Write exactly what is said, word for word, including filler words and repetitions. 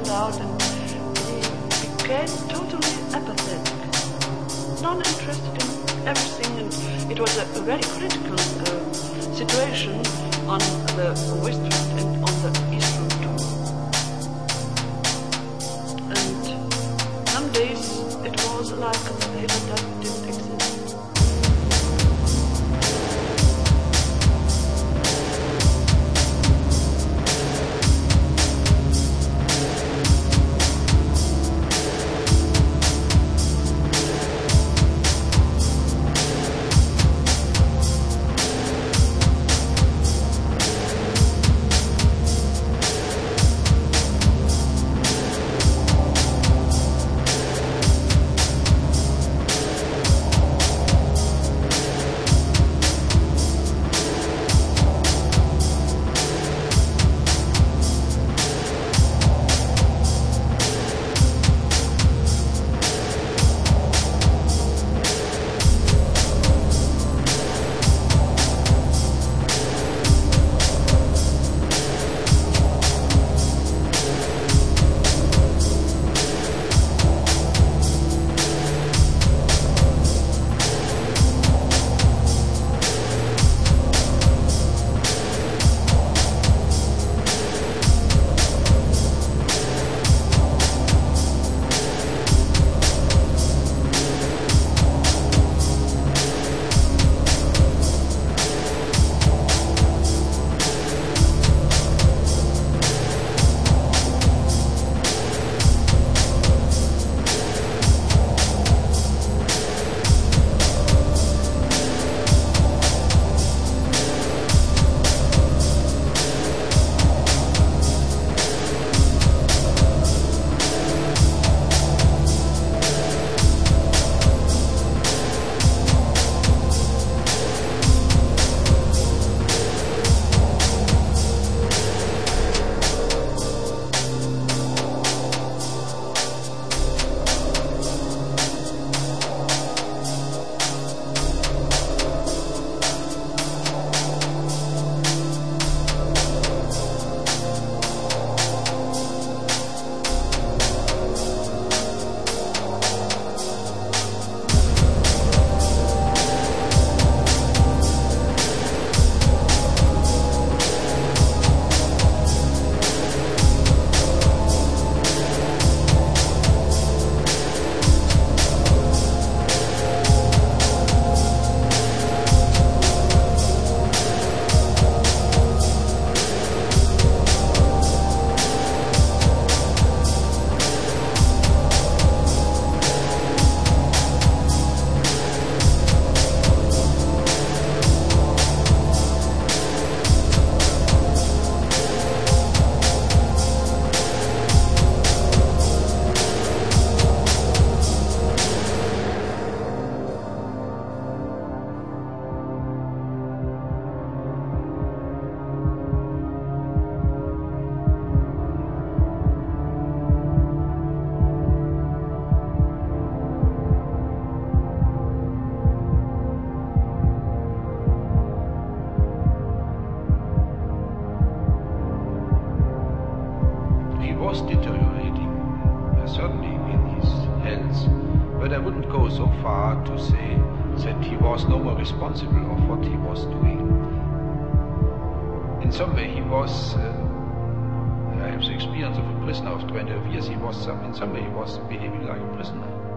out and he became totally apathetic, non-interested in everything, and it was a, a very critical uh, situation on the West Front and on the East Front too. And some days it was like even that didn't exist. was deteriorating, uh, certainly in his health, but I wouldn't go so far to say that he was no more responsible of what he was doing. In some way he was, uh, I have the experience of a prisoner of twenty years, he was some, in some way he was behaving like a prisoner.